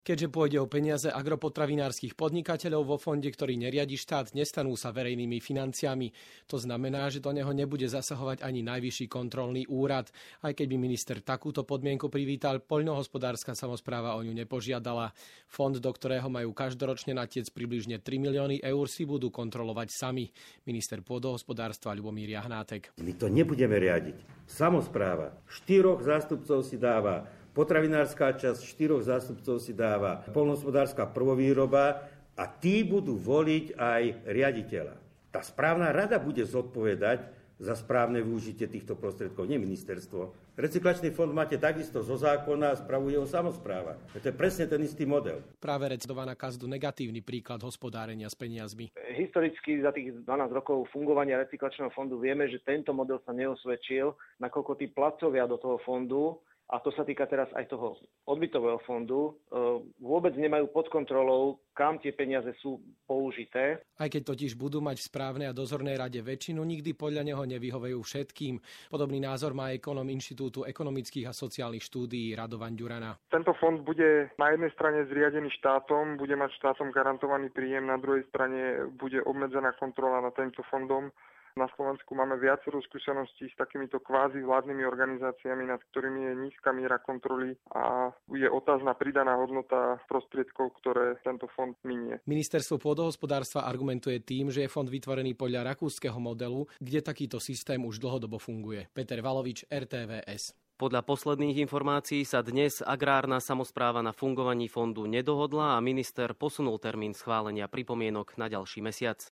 Keďže pôjde o peniaze agropotravinárskych podnikateľov vo fonde, ktorý neriadi štát, nestanú sa verejnými financiami. To znamená, že do neho nebude zasahovať ani najvyšší kontrolný úrad. Aj keď by minister takúto podmienku privítal, poľnohospodárska samospráva o ňu nepožiadala. Fond, do ktorého majú každoročne natiec približne 3 milióny eur, si budú kontrolovať sami. Minister pôdohospodárstva Ľubomír Jahnátek. My to nebudeme riadiť. Samospráva 4 zástupcov si dáva, potravinárska časť 4 zástupcov si dáva, poľnohospodárska prvovýroba a tí budú voliť aj riaditeľa. Tá správna rada bude zodpovedať za správne využitie týchto prostriedkov, nie ministerstvo. Recyklačný fond máte takisto zo zákona a spravuje ho samospráva. To je presne ten istý model. Práve recedová na kazdu negatívny príklad hospodárenia s peniazmi. Historicky za tých 12 rokov fungovania recyklačného fondu vieme, že tento model sa neosvedčil, nakoľko tí platcovia do toho fondu, a to sa týka teraz aj toho odbytového fondu, vôbec nemajú pod kontrolou, kam tie peniaze sú použité. Aj keď totiž budú mať v správnej a dozornej rade väčšinu, nikdy podľa neho nevyhovejú všetkým. Podobný názor má ekonóm Inštitútu ekonomických a sociálnych štúdií Radovan Ďurana. Tento fond bude na jednej strane zriadený štátom, bude mať štátom garantovaný príjem, na druhej strane bude obmedzená kontrola nad týmto fondom. Na Slovensku máme viacero skúseností s takýmito kvázi vládnymi organizáciami, nad ktorými je nízka miera kontroly a je otázna pridaná hodnota prostriedkov, ktoré tento fond minie. Ministerstvo pôdohospodárstva argumentuje tým, že je fond vytvorený podľa rakúskeho modelu, kde takýto systém už dlhodobo funguje. Peter Valovič, RTVS. Podľa posledných informácií sa dnes agrárna samospráva na fungovaní fondu nedohodla a minister posunul termín schválenia pripomienok na ďalší mesiac.